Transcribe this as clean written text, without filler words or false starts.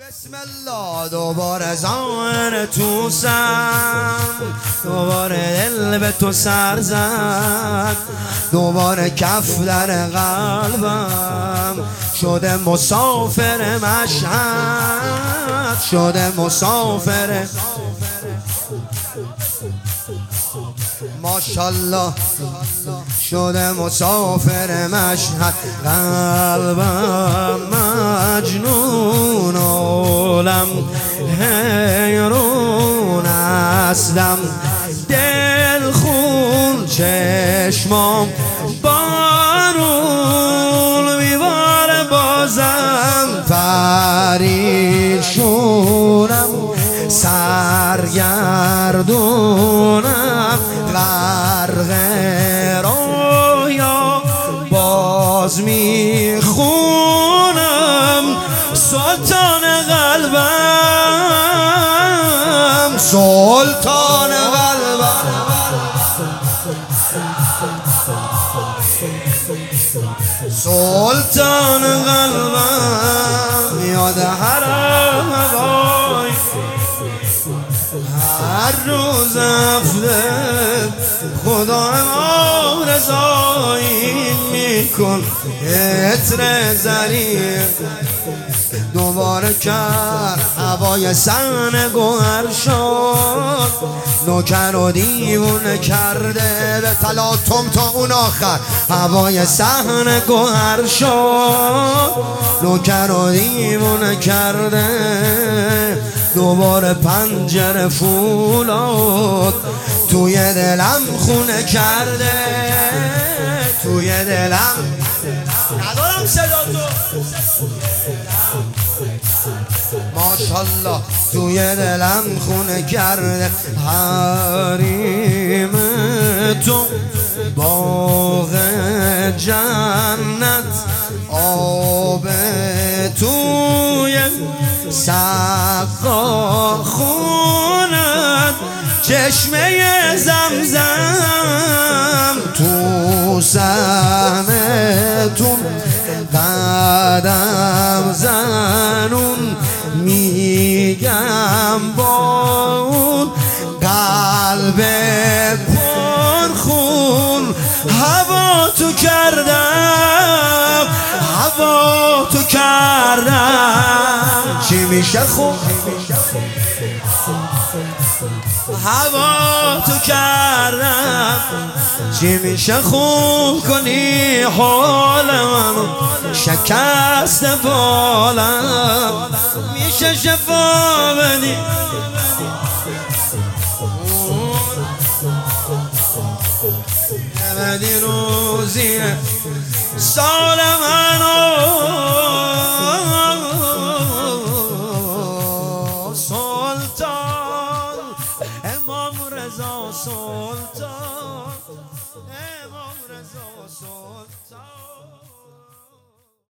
بسم الله دوباره زان تو سر، دوباره دل به تو سر زد، دوباره کف در قلبم شده مسافر مشهد، شده مسافر ماشالله، شده مسافر مشهد. قلبم مجنون عالم حیرون هستم، دل خون چشمام بارون میباره، بازم پریشونم سرگردونم غرق رویا باز میخونم سلطان قلبم، سلطان قلبم، سلطان قلبم. یاد حرم هوای هر روز افته خدا ما رضایی میکن، عطر زریر دوباره کرد هوای سن گوهر شد، نوکر و دیوونه کرده به تلاطم تا اون آخر. هوای سن گوهر شد، نوکر و دیوونه کرده، دوباره پنجره فولاد توی دلم خونه کرده، توی دلم ندارم صدا تو ماشالله، توی دلم خونه کرده. حریم تو باغ جنت، آب توی سقا خونت، چشمه زمزم تو سهمتون، قدم زنون میگم با اون قلب پرخون، هوا تو کردم، هوا تو کردم، چی میشه خوب هوا تو کردم، چی میشه خوب کنی حال منو، شکست بالم میشه شفا بدی، بدی روزی سال منو. سلطان امام رضا، سلطان امام رضا، سلطان.